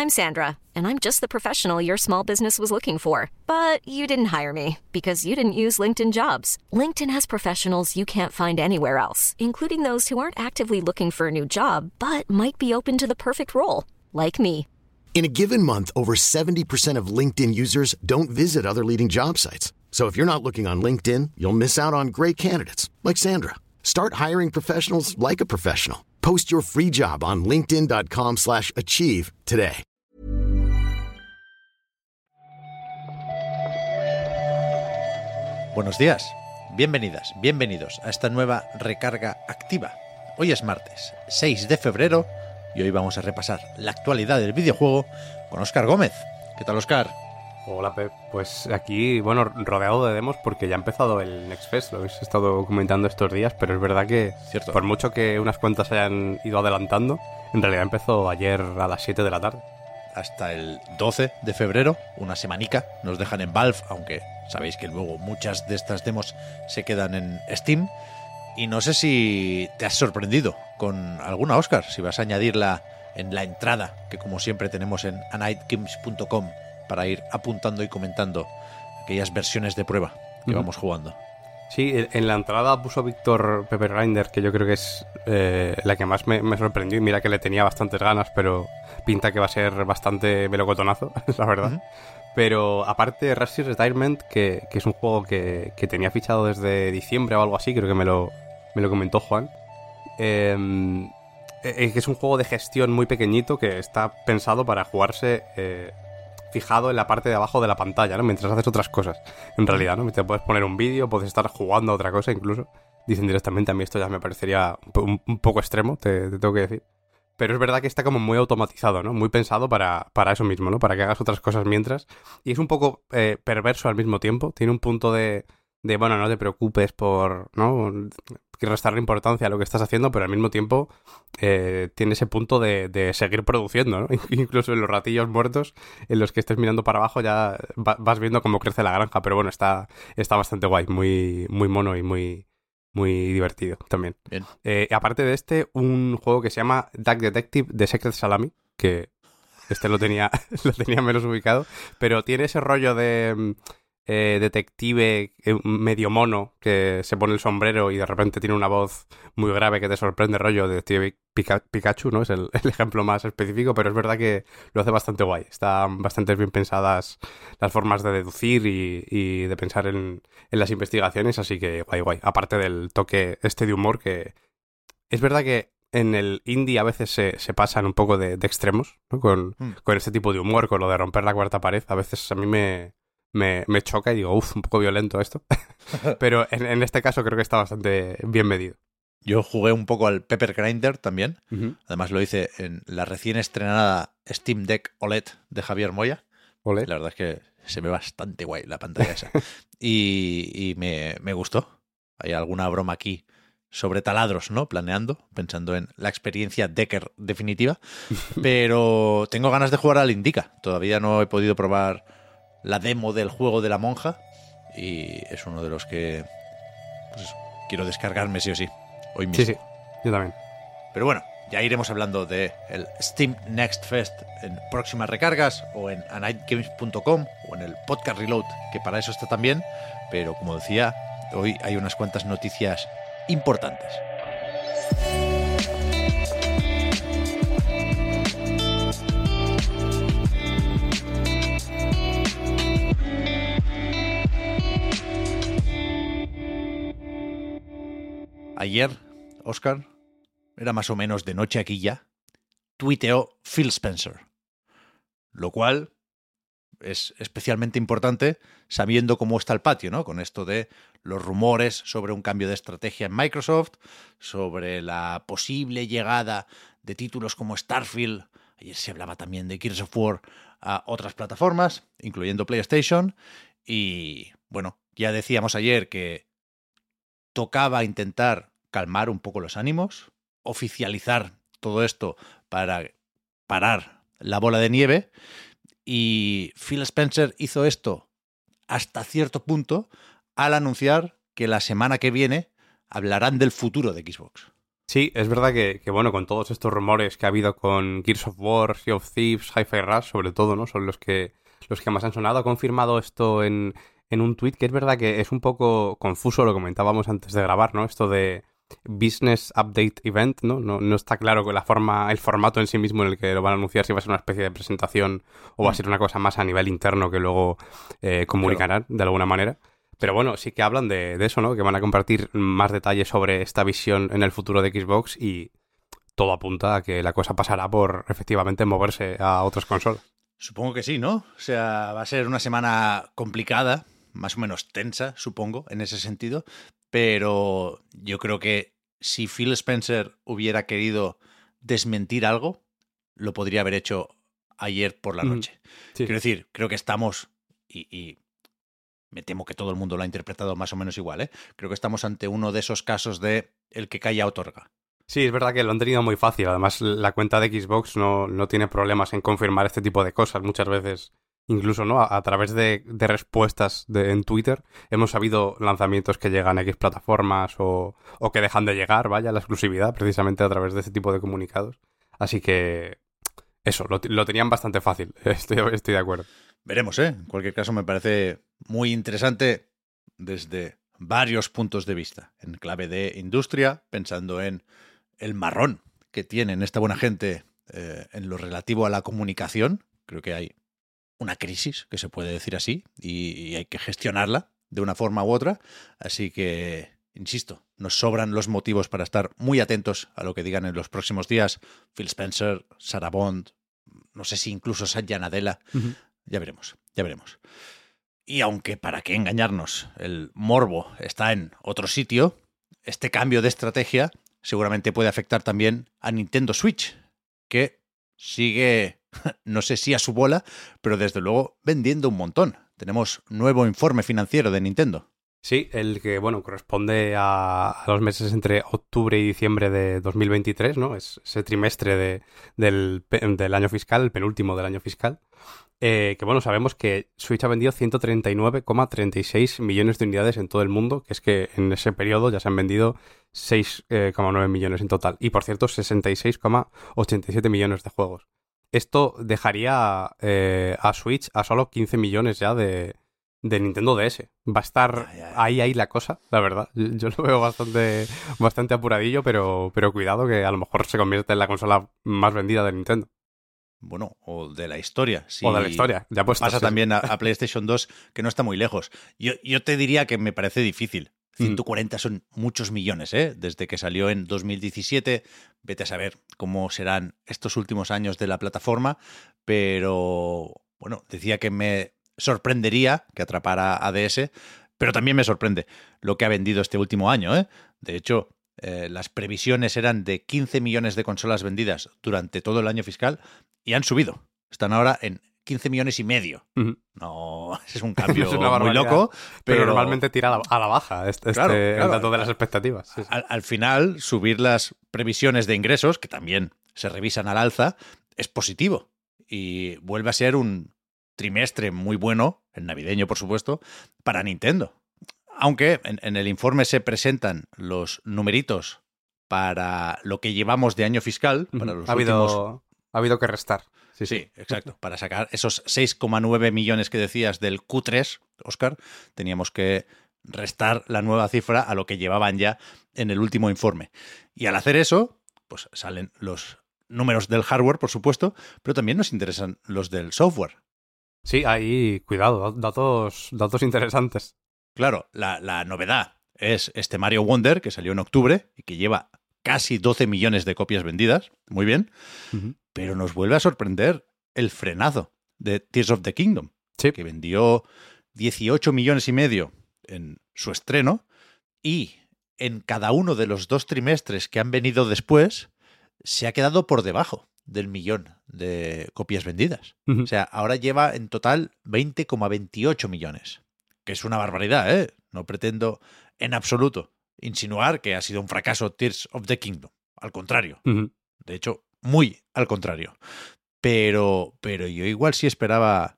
I'm Sandra, and I'm just the professional your small business was looking for. But you didn't hire me because you didn't use LinkedIn Jobs. LinkedIn has professionals you can't find anywhere else, including those who aren't actively looking for a new job, but might be open to the perfect role, like me. In a given month, over 70% of LinkedIn users don't visit other leading job sites. So if you're not looking on LinkedIn, you'll miss out on great candidates like Sandra. Start hiring professionals like a professional. Post your free job on linkedin.com/achieve today. Buenos días, bienvenidas, bienvenidos a esta nueva recarga activa. Hoy es martes, 6 de febrero, y hoy vamos a repasar la actualidad del videojuego con Óscar Gómez. ¿Qué tal, Óscar? Hola, Pep. Pues aquí, bueno, rodeado de demos porque ya ha empezado el Next Fest, lo habéis estado comentando estos días, pero es verdad que Cierto. Por mucho que unas cuantas hayan ido adelantando, en realidad empezó ayer a las 7 de la tarde. Hasta el 12 de febrero, una semanica, nos dejan en Valve, aunque sabéis que luego muchas de estas demos se quedan en Steam. Y no sé si te has sorprendido con alguna, Óscar, si vas a añadirla en la entrada, que como siempre tenemos en anightgames.com, para ir apuntando y comentando aquellas versiones de prueba que vamos jugando. Sí, en la entrada puso Víctor Pepper Grinder, que yo creo que es la que más me sorprendió. Y mira que le tenía bastantes ganas, pero pinta que va a ser bastante melocotonazo, la verdad. Pero aparte, Rusty's Retirement, que es un juego que tenía fichado desde diciembre o algo así, creo que me lo comentó Juan. Que es un juego de gestión muy pequeñito que está pensado para jugarse fijado en la parte de abajo de la pantalla, ¿no? Mientras haces otras cosas, en realidad, ¿no? Te puedes poner un vídeo, puedes estar jugando a otra cosa incluso. Dicen directamente, a mí esto ya me parecería un poco extremo, te tengo que decir. Pero es verdad que está como muy automatizado, ¿no? Muy pensado para eso mismo, ¿no? Para que hagas otras cosas mientras. Y es un poco perverso al mismo tiempo. Tiene un punto de bueno, no te preocupes por, ¿no? restarle importancia a lo que estás haciendo, pero al mismo tiempo tiene ese punto de seguir produciendo, ¿no? Incluso en los ratillos muertos en los que estés mirando para abajo ya vas viendo cómo crece la granja, pero bueno, está bastante guay, muy, muy mono y muy divertido también. Bien. Aparte de este, un juego que se llama Duck Detective de Secret Salami, que este lo tenía menos ubicado, pero tiene ese rollo de detective medio mono que se pone el sombrero y de repente tiene una voz muy grave que te sorprende, rollo detective Pikachu, ¿no? Es el ejemplo más específico, pero es verdad que lo hace bastante guay. Están bastante bien pensadas las formas de deducir y de pensar en las investigaciones, así que guay. Aparte del toque este de humor, que es verdad que en el indie a veces se pasan un poco de extremos, ¿no? Con este tipo de humor, con lo de romper la cuarta pared. A veces a mí me choca y digo, un poco violento esto. Pero en este caso creo que está bastante bien medido. Yo jugué un poco al Pepper Grinder también. Uh-huh. Además lo hice en la recién estrenada Steam Deck OLED de Javier Moya. ¿Olé? La verdad es que se ve bastante guay la pantalla esa. y me gustó. Hay alguna broma aquí sobre taladros, ¿no? Pensando en la experiencia Decker definitiva. Pero tengo ganas de jugar al Indica. Todavía no he podido probar la demo del juego de la monja y es uno de los que pues eso, quiero descargarme sí o sí hoy mismo. Sí, yo también. Pero bueno, ya iremos hablando de el Steam Next Fest en próximas recargas o en anightgames.com o en el Podcast Reload, que para eso está también, pero como decía, hoy hay unas cuantas noticias importantes. Ayer, Óscar, era más o menos de noche aquí ya, tuiteó Phil Spencer, lo cual es especialmente importante sabiendo cómo está el patio, ¿no? Con esto de los rumores sobre un cambio de estrategia en Microsoft, sobre la posible llegada de títulos como Starfield. Ayer se hablaba también de Gears of War a otras plataformas, incluyendo PlayStation. Y bueno, ya decíamos ayer que tocaba intentar calmar un poco los ánimos, oficializar todo esto para parar la bola de nieve. Y Phil Spencer hizo esto hasta cierto punto al anunciar que la semana que viene hablarán del futuro de Xbox. Sí, es verdad que, bueno, con todos estos rumores que ha habido con Gears of War, Sea of Thieves, Hi-Fi Rush, sobre todo, ¿no? Son los que más han sonado. Ha confirmado esto en un tuit, que es verdad que es un poco confuso, lo comentábamos antes de grabar, ¿no? Esto de Business Update Event, ¿no? No está claro que el formato en sí mismo en el que lo van a anunciar, si va a ser una especie de presentación o va a ser una cosa más a nivel interno que luego comunicarán de alguna manera. Pero bueno, sí que hablan de eso, ¿no? Que van a compartir más detalles sobre esta visión en el futuro de Xbox y todo apunta a que la cosa pasará por efectivamente moverse a otras consolas. Supongo que sí, ¿no? O sea, va a ser una semana complicada, más o menos tensa, supongo, en ese sentido, pero yo creo que si Phil Spencer hubiera querido desmentir algo, lo podría haber hecho ayer por la noche. Sí. Quiero decir, creo que estamos, y me temo que todo el mundo lo ha interpretado más o menos igual, ¿eh? Creo que estamos ante uno de esos casos de el que calla otorga. Sí, es verdad que lo han tenido muy fácil. Además, la cuenta de Xbox no tiene problemas en confirmar este tipo de cosas. Muchas veces, incluso no a través de respuestas en Twitter, hemos sabido lanzamientos que llegan a X plataformas o que dejan de llegar, vaya, la exclusividad, precisamente a través de este tipo de comunicados. Así que eso, lo tenían bastante fácil. Estoy de acuerdo. Veremos, ¿eh? En cualquier caso, me parece muy interesante desde varios puntos de vista. En clave de industria, pensando en el marrón que tienen esta buena gente en lo relativo a la comunicación. Creo que hay una crisis, que se puede decir así, y hay que gestionarla de una forma u otra. Así que, insisto, nos sobran los motivos para estar muy atentos a lo que digan en los próximos días Phil Spencer, Sarah Bond, no sé si incluso Satya Nadella. Uh-huh. Ya veremos, ya veremos. Y aunque para qué engañarnos, el morbo está en otro sitio, este cambio de estrategia seguramente puede afectar también a Nintendo Switch, que sigue, no sé si a su bola, pero desde luego vendiendo un montón. Tenemos nuevo informe financiero de Nintendo. Sí, el que, bueno, corresponde a los meses entre octubre y diciembre de 2023, ¿no? Es ese trimestre del año fiscal, el penúltimo del año fiscal. Que, bueno, sabemos que Switch ha vendido 139,36 millones de unidades en todo el mundo, que es que en ese periodo ya se han vendido 6,9 millones en total. Y, por cierto, 66,87 millones de juegos. Esto dejaría a Switch a solo 15 millones ya de Nintendo DS. Va a estar ahí la cosa, la verdad. Yo lo veo bastante apuradillo, pero cuidado que a lo mejor se convierte en la consola más vendida de Nintendo. Bueno, o de la historia. Si o de la historia, ya puestos. Pasa también a PlayStation 2, que no está muy lejos. Yo te diría que me parece difícil. 140 son muchos millones, ¿eh? Desde que salió en 2017. Vete a saber cómo serán estos últimos años de la plataforma. Pero, bueno, decía que me sorprendería que atrapara a DS, pero también me sorprende lo que ha vendido este último año, ¿eh? De hecho, las previsiones eran de 15 millones de consolas vendidas durante todo el año fiscal y han subido. Están ahora en 15 millones y medio. Uh-huh. No, es un cambio es una muy loco. Pero normalmente tira a la baja claro. El dato de las expectativas. Sí. Al final, subir las previsiones de ingresos, que también se revisan al alza, es positivo. Y vuelve a ser un trimestre muy bueno, el navideño por supuesto, para Nintendo. Aunque en el informe se presentan los numeritos para lo que llevamos de año fiscal, para los últimos... Ha habido que restar. Sí, exacto. Para sacar esos 6,9 millones que decías del Q3, Óscar, teníamos que restar la nueva cifra a lo que llevaban ya en el último informe. Y al hacer eso, pues salen los números del hardware, por supuesto, pero también nos interesan los del software. Sí, ahí, cuidado, datos interesantes. Claro, la novedad es este Mario Wonder, que salió en octubre y que lleva casi 12 millones de copias vendidas. Muy bien. Uh-huh. Pero nos vuelve a sorprender el frenazo de Tears of the Kingdom, sí, que vendió 18 millones y medio en su estreno y en cada uno de los 2 trimestres que han venido después se ha quedado por debajo del 1 millón de copias vendidas. Uh-huh. O sea, ahora lleva en total 20,28 millones. Que es una barbaridad, ¿eh? No pretendo en absoluto insinuar que ha sido un fracaso Tears of the Kingdom. Al contrario. Uh-huh. De hecho, muy al contrario. Pero yo igual sí esperaba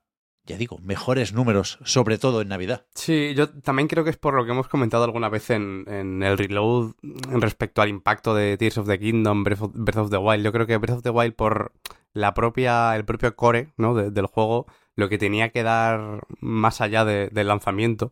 ya digo, mejores números, sobre todo en Navidad. Sí, yo también creo que es por lo que hemos comentado alguna vez en el Reload respecto al impacto de Tears of the Kingdom, Breath of the Wild. Yo creo que Breath of the Wild, por el propio core, ¿no? del juego, lo que tenía que dar más allá del lanzamiento,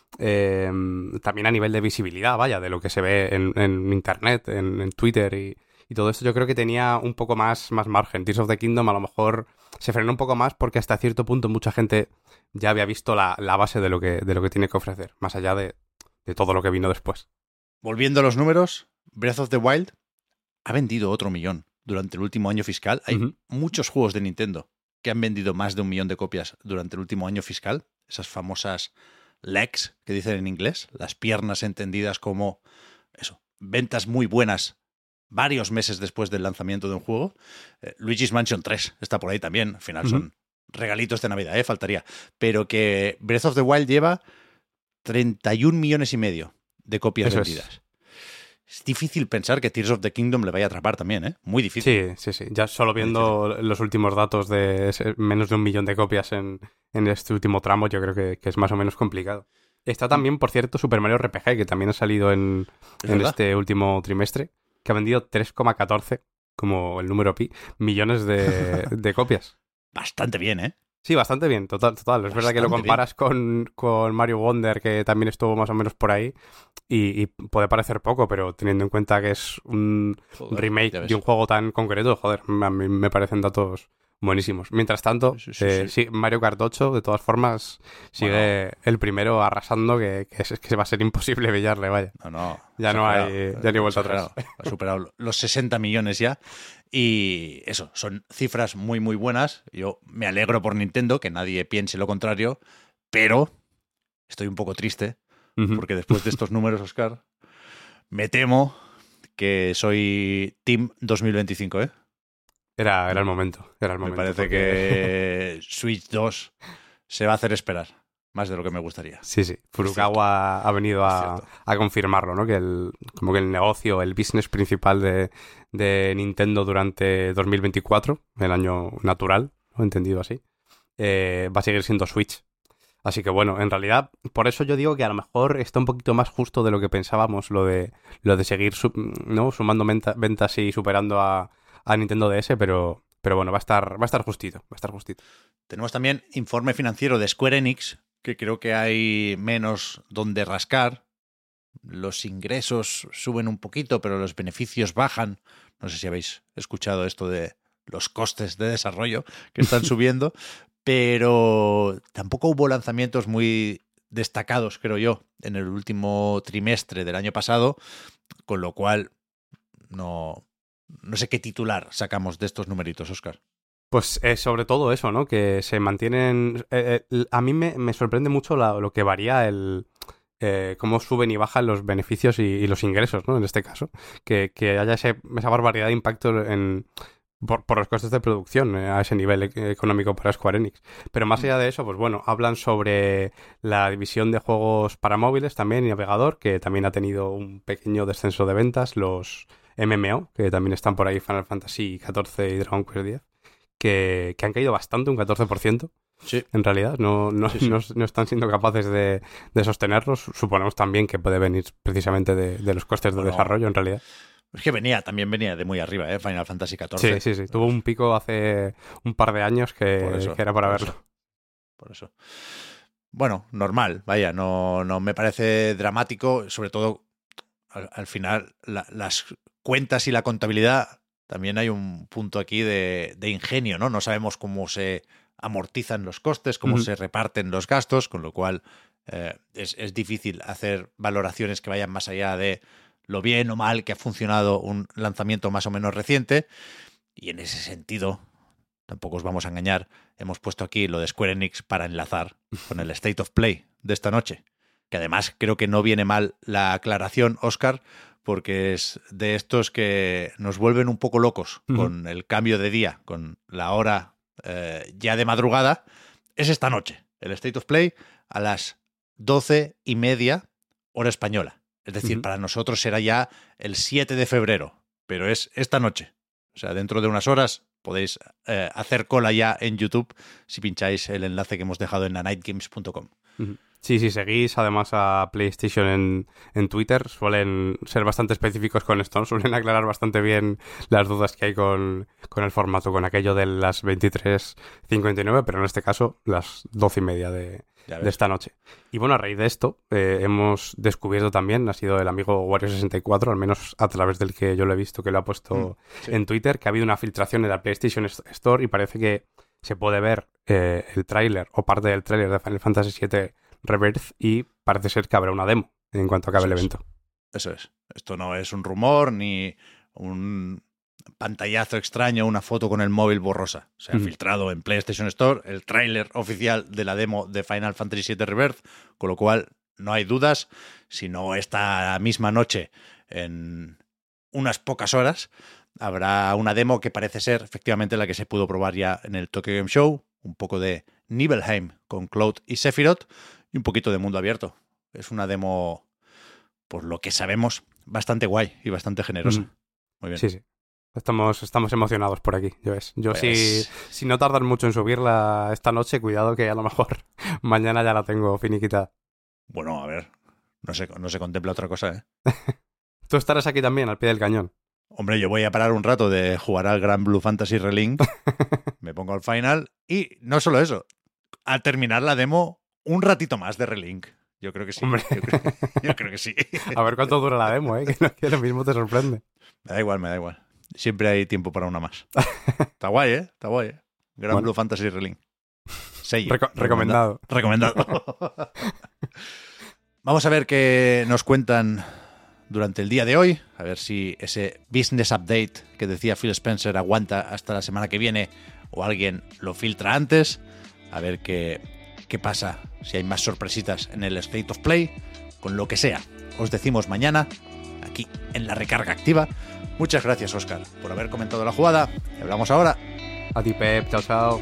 también a nivel de visibilidad, vaya, de lo que se ve en internet, en Twitter y todo esto, yo creo que tenía un poco más margen. Tears of the Kingdom a lo mejor se frenó un poco más porque hasta cierto punto mucha gente ya había visto la base de lo que tiene que ofrecer, más allá de todo lo que vino después. Volviendo a los números, Breath of the Wild ha vendido otro 1 millón durante el último año fiscal. Hay muchos juegos de Nintendo que han vendido más de 1 millón de copias durante el último año fiscal. Esas famosas legs que dicen en inglés, las piernas entendidas como eso, ventas muy buenas varios meses después del lanzamiento de un juego. Luigi's Mansion 3 está por ahí también. Al final son regalitos de Navidad, faltaría. Pero que Breath of the Wild lleva 31 millones y medio de copias vendidas. Es difícil pensar que Tears of the Kingdom le vaya a atrapar también, ¿eh? Muy difícil. Sí. Ya solo viendo los últimos datos de menos de 1 millón de copias en este último tramo, yo creo que es más o menos complicado. Está también, por cierto, Super Mario RPG, que también ha salido en este último trimestre, que ha vendido 3,14, como el número pi, millones de copias. Bastante bien, ¿eh? Sí, bastante bien, total. Es verdad que lo comparas con Mario Wonder, que también estuvo más o menos por ahí, y puede parecer poco, pero teniendo en cuenta que es un remake de un juego tan concreto, joder, a mí me parecen datos buenísimos. Mientras tanto, sí, Mario Kart 8, de todas formas, sigue el primero arrasando, que va a ser imposible pillarle, vaya. No. Ya no hay vuelta atrás. Ha superado los 60 millones ya. Y eso, son cifras muy, muy buenas. Yo me alegro por Nintendo, que nadie piense lo contrario, pero estoy un poco triste, porque después de estos números, Óscar, me temo que soy Team 2025, ¿eh? Era el momento. Me parece que Switch 2 se va a hacer esperar, más de lo que me gustaría. Sí. Furukawa ha venido a confirmarlo, ¿no? Como que el negocio, el business principal de Nintendo durante 2024, el año natural, ¿no? Entendido así, va a seguir siendo Switch. Así que bueno, en realidad, por eso yo digo que a lo mejor está un poquito más justo de lo que pensábamos, lo de seguir ¿no? sumando ventas y superando a Nintendo DS, pero bueno, va a estar justito. Tenemos también informe financiero de Square Enix, que creo que hay menos donde rascar. Los ingresos suben un poquito, pero los beneficios bajan. No sé si habéis escuchado esto de los costes de desarrollo que están subiendo, pero tampoco hubo lanzamientos muy destacados, creo yo, en el último trimestre del año pasado, con lo cual no sé qué titular sacamos de estos numeritos, Óscar. Pues sobre todo eso, ¿no? Que se mantienen... a mí me sorprende mucho lo que varía cómo suben y bajan los beneficios y los ingresos, ¿no? En este caso. Que haya esa barbaridad de impacto por los costes de producción a ese nivel económico para Square Enix. Pero más allá de eso, pues bueno, hablan sobre la división de juegos para móviles también y navegador, que también ha tenido un pequeño descenso de ventas, los MMO, que también están por ahí, Final Fantasy XIV y Dragon Quest X, que han caído bastante, un 14%. Sí. En realidad, no están siendo capaces de sostenerlos. Suponemos también que puede venir precisamente de los costes de desarrollo, en realidad. Es que también venía de muy arriba, Final Fantasy XIV. Sí. Tuvo un pico hace un par de años que era para verlo. Por eso. Bueno, normal, vaya, no me parece dramático, sobre todo al final las cuentas y la contabilidad, también hay un punto aquí de ingenio, ¿no? No sabemos cómo se amortizan los costes, cómo se reparten los gastos, con lo cual es difícil hacer valoraciones que vayan más allá de lo bien o mal que ha funcionado un lanzamiento más o menos reciente. Y en ese sentido, tampoco os vamos a engañar, hemos puesto aquí lo de Square Enix para enlazar con el State of Play de esta noche. Que además creo que no viene mal la aclaración, Óscar, porque es de estos que nos vuelven un poco locos con el cambio de día, con la hora ya de madrugada. Es esta noche, el State of Play a las 12:30 hora española. Es decir, para nosotros será ya el 7 de febrero, pero es esta noche. O sea, dentro de unas horas podéis hacer cola ya en YouTube si pincháis el enlace que hemos dejado en anightgames.com. Sí, si seguís además a PlayStation en Twitter, suelen ser bastante específicos con esto, ¿no? Suelen aclarar bastante bien las dudas que hay con el formato, con aquello de las 23:59, pero en este caso las 12:30 de esta noche. Y bueno, a raíz de esto hemos descubierto también, ha sido el amigo Wario64, al menos a través del que yo lo he visto, que lo ha puesto en Twitter, que ha habido una filtración en la PlayStation Store y parece que se puede ver el tráiler o parte del tráiler de Final Fantasy VII Rebirth y parece ser que habrá una demo en cuanto acabe el evento. Eso es. Esto no es un rumor ni un pantallazo extraño, una foto con el móvil borrosa. Se ha filtrado en PlayStation Store el tráiler oficial de la demo de Final Fantasy VII Rebirth, con lo cual no hay dudas. Si no esta misma noche, en unas pocas horas, habrá una demo que parece ser efectivamente la que se pudo probar ya en el Tokyo Game Show. Un poco de Nibelheim con Cloud y Sephiroth y un poquito de mundo abierto. Es una demo, por lo que sabemos, bastante guay y bastante generosa. Muy bien. Sí. Estamos emocionados por aquí, ya ves. Yo pues... si no tardan mucho en subirla esta noche, cuidado que a lo mejor mañana ya la tengo finiquitada. Bueno, a ver, no se contempla otra cosa, ¿eh? Tú estarás aquí también, al pie del cañón. Hombre, yo voy a parar un rato de jugar al Gran Blue Fantasy Relink, me pongo al final y no solo eso, al terminar la demo, un ratito más de Relink. Yo creo que sí. Hombre. Yo creo que sí. A ver cuánto dura la demo, que lo mismo te sorprende. Me da igual. Siempre hay tiempo para una más. Está guay, ¿eh? Gran Blue Fantasy Relink. Recomendado. Vamos a ver qué nos cuentan durante el día de hoy, a ver si ese business update que decía Phil Spencer aguanta hasta la semana que viene o alguien lo filtra antes, a ver qué pasa, si hay más sorpresitas en el State of Play, con lo que sea. Os decimos mañana, aquí en La Recarga Activa. Muchas gracias, Óscar, por haber comentado la jugada. Y hablamos ahora. A ti, Pep. Chao.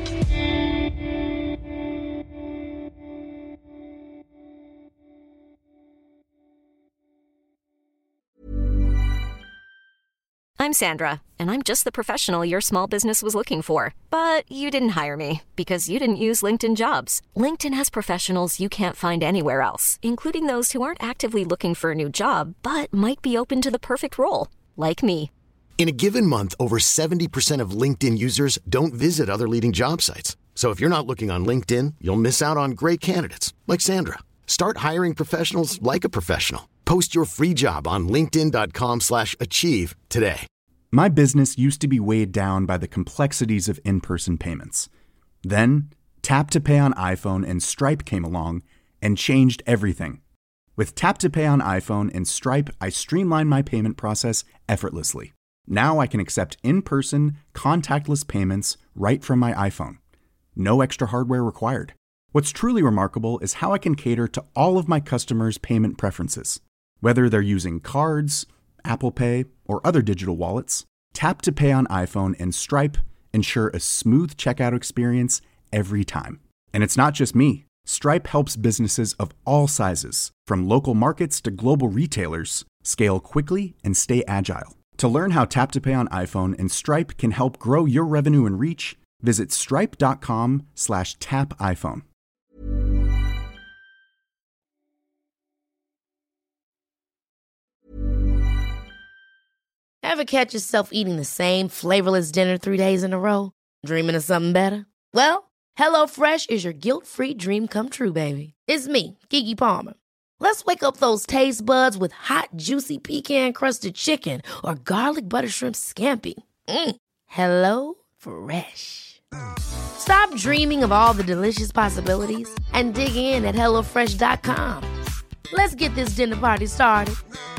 I'm Sandra, and I'm just the professional your small business was looking for. But you didn't hire me because you didn't use LinkedIn Jobs. LinkedIn has professionals you can't find anywhere else, including those who aren't actively looking for a new job, but might be open to the perfect role, like me. In a given month, over 70% of LinkedIn users don't visit other leading job sites. So if you're not looking on LinkedIn, you'll miss out on great candidates like Sandra. Start hiring professionals like a professional. Post your free job on linkedin.com/achieve today. My business used to be weighed down by the complexities of in-person payments. Then, Tap to Pay on iPhone and Stripe came along and changed everything. With Tap to Pay on iPhone and Stripe, I streamlined my payment process effortlessly. Now I can accept in-person, contactless payments right from my iPhone. No extra hardware required. What's truly remarkable is how I can cater to all of my customers' payment preferences. Whether they're using cards, Apple Pay, or other digital wallets, Tap to Pay on iPhone and Stripe ensure a smooth checkout experience every time. And it's not just me. Stripe helps businesses of all sizes, from local markets to global retailers, scale quickly and stay agile. To learn how Tap to Pay on iPhone and Stripe can help grow your revenue and reach, visit stripe.com/tapiphone. Ever catch yourself eating the same flavorless dinner 3 days in a row? Dreaming of something better? Well, HelloFresh is your guilt-free dream come true, baby. It's me, Keke Palmer. Let's wake up those taste buds with hot, juicy pecan-crusted chicken or garlic butter shrimp scampi. Hello Fresh. Stop dreaming of all the delicious possibilities and dig in at HelloFresh.com. Let's get this dinner party started.